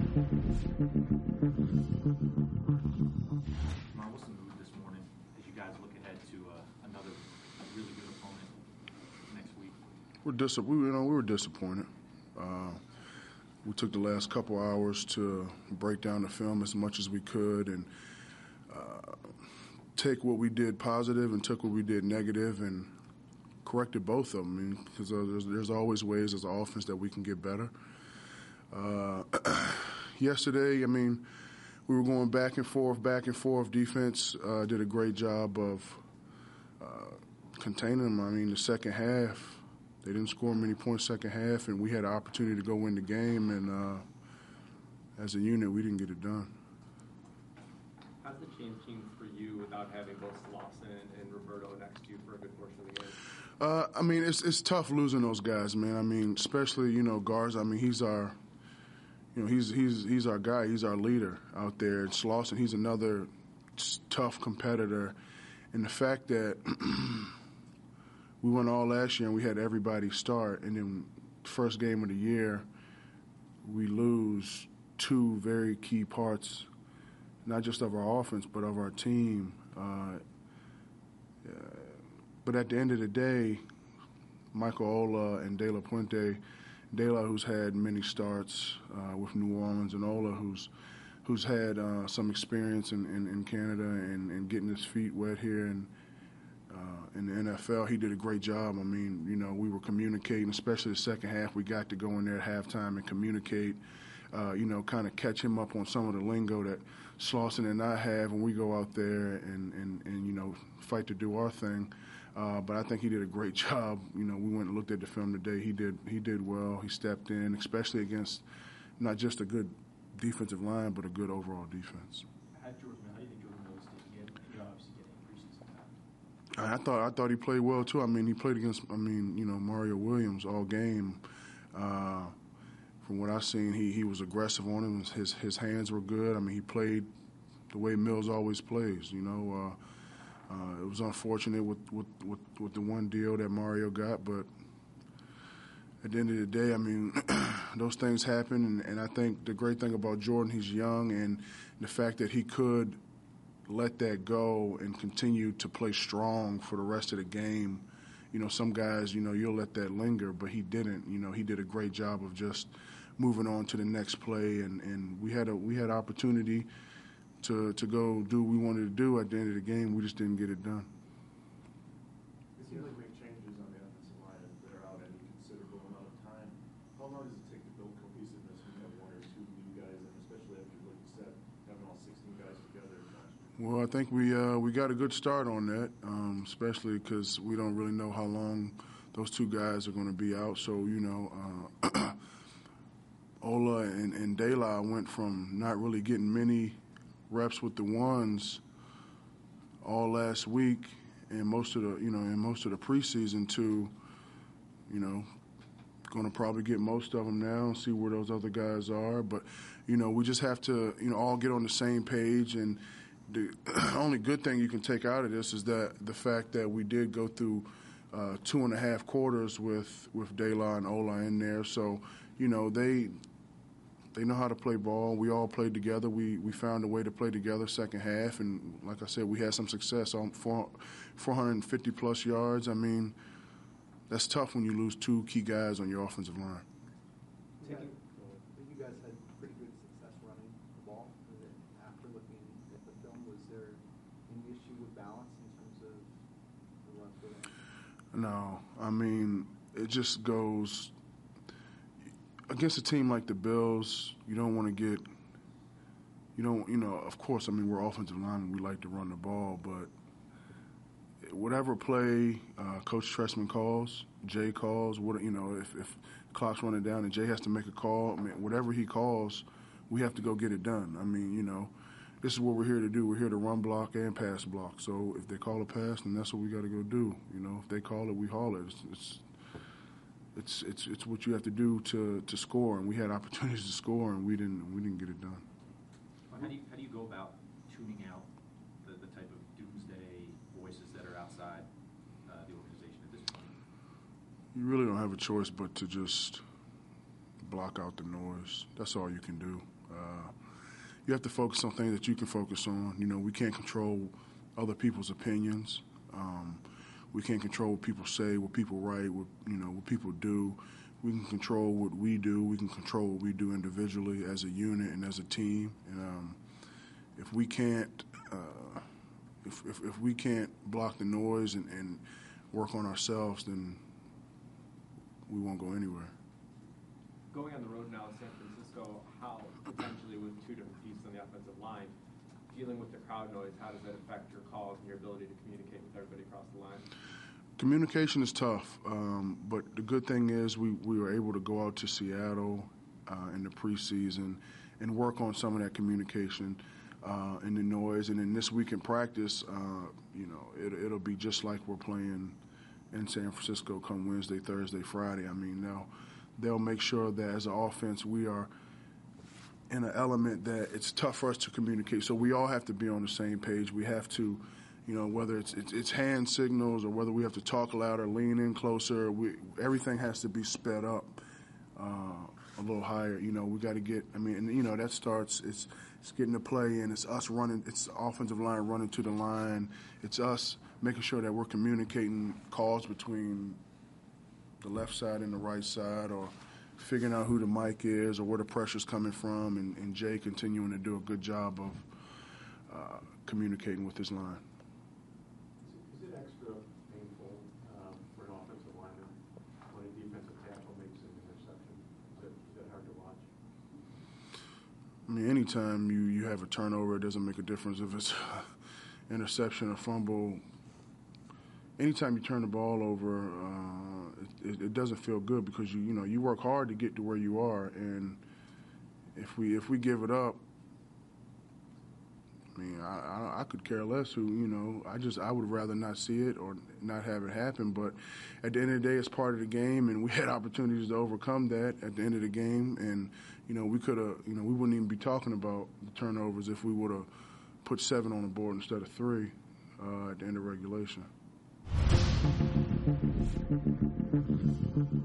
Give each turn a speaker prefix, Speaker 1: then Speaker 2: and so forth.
Speaker 1: What's the mood this morning as you guys look ahead to another really good opponent next week?
Speaker 2: We were disappointed. We took the last couple hours to break down the film as much as we could and take what we did positive and took what we did negative and corrected both of them. I mean, because there's always ways as an offense that we can get better. Yesterday, I mean, we were going back and forth. Defense did a great job of containing them. I mean, the second half, they didn't score many points second half, and we had an opportunity to go win the game, and as a unit, we didn't get it done.
Speaker 3: How's the changing for you without having both Slauson and Roberto next to you for a good portion of the game?
Speaker 2: I mean, it's tough losing those guys, man. I mean, especially, Garza. I mean, he's our guy. He's our leader out there. And Slauson, he's another tough competitor. And the fact that we went all last year and we had everybody start, and then first game of the year, we lose two very key parts, not just of our offense, but of our team. But at the end of the day, Michael Ola and De La Puente, De La, who's had many starts with New Orleans, and Ola, who's had some experience in Canada and getting his feet wet here in the NFL, he did a great job. I mean, we were communicating, especially the second half. We got to go in there at halftime and communicate, kind of catch him up on some of the lingo that Slauson and I have when we go out there and fight to do our thing. But I think he did a great job. We went and looked at the film today. He did well. He stepped in, especially against not just a good defensive line, but a good overall defense.
Speaker 1: How do you think Jordan Mills did? He obviously getting preseason time.
Speaker 2: I thought he played well too. I mean, he played against Mario Williams all game. From what I've seen, he was aggressive on him. His hands were good. I mean, he played the way Mills always plays. It was unfortunate with the one deal that Mario got, but at the end of the day, I mean, those things happen, and I think the great thing about Jordan, he's young, and the fact that he could let that go and continue to play strong for the rest of the game. Some guys, you'll let that linger, but he didn't. He did a great job of just moving on to the next play, and we had opportunity to go do what we wanted to do at the end of the game. We just didn't get it done.
Speaker 4: It seems like make changes on the offensive line and they're out any considerable amount of time. How long does it take to build cohesiveness when you have one or two new guys, and especially after, like you said, having all 16 guys together?
Speaker 2: Well, I think we got a good start on that, especially because we don't really know how long those two guys are going to be out. So, Ola and De La went from not really getting many reps with the ones all last week and most of the preseason to, going to probably get most of them now and see where those other guys are. But, we just have to, all get on the same page. And the only good thing you can take out of this is that the fact that we did go through 2.5 quarters with De La and Ola in there. So, they know how to play ball. We all played together. We found a way to play together second half. And like I said, we had some success on 450-plus yards. I mean, that's tough when you lose two key guys on your offensive line.
Speaker 5: Yeah, you guys had pretty good success running the ball. After looking at the film, was there any issue with balance in terms of the run for them?
Speaker 2: No. I mean, it just goes – against a team like the Bills, you don't want to get – of course, I mean, we're offensive linemen. We like to run the ball, but whatever play Coach Trestman calls, Jay calls, if clock's running down and Jay has to make a call, I mean, whatever he calls, we have to go get it done. I mean, this is what we're here to do. We're here to run block and pass block. So if they call a pass, then that's what we got to go do. If they call it, we haul it. It's what you have to do to score, and we had opportunities to score, and we didn't get it done.
Speaker 1: How do you go about tuning out the type of doomsday voices that are outside the organization at this point?
Speaker 2: You really don't have a choice but to just block out the noise. That's all you can do. You have to focus on things that you can focus on. You know, we can't control other people's opinions. We can't control what people say, what people write, what people do. We can control what we do. We can control what we do individually as a unit and as a team. And if we can't, if we can't block the noise and work on ourselves, then we won't go anywhere.
Speaker 3: Going on the road now in San Francisco, how potentially with two different pieces on the offensive line, dealing with the crowd noise, how does that affect your calls and your ability to communicate with everybody across the line?
Speaker 2: Communication is tough, but the good thing is we were able to go out to Seattle in the preseason and work on some of that communication and the noise. And then this week in practice, it'll be just like we're playing in San Francisco come Wednesday, Thursday, Friday. I mean, they'll make sure that as an offense we are in an element that it's tough for us to communicate. So we all have to be on the same page. We have to, whether it's hand signals or whether we have to talk louder, lean in closer, everything has to be sped up a little higher. We got to get, that starts, it's getting the play in, it's us running, it's the offensive line running to the line, it's us making sure that we're communicating calls between the left side and the right side, or figuring out who the mic is or where the pressure's coming from, and Jay continuing to do a good job of communicating with his line.
Speaker 6: Is it extra painful for an offensive lineman when a defensive tackle makes an interception? Is that hard to watch?
Speaker 2: I mean, anytime you have a turnover, it doesn't make a difference if it's interception or fumble. Anytime you turn the ball over, it doesn't feel good because you work hard to get to where you are, and if we give it up, I mean, I could care less who, I would rather not see it or not have it happen. But at the end of the day, it's part of the game, and we had opportunities to overcome that at the end of the game. And, we could have, we wouldn't even be talking about the turnovers if we would have put 7 on the board instead of 3 at the end of regulation.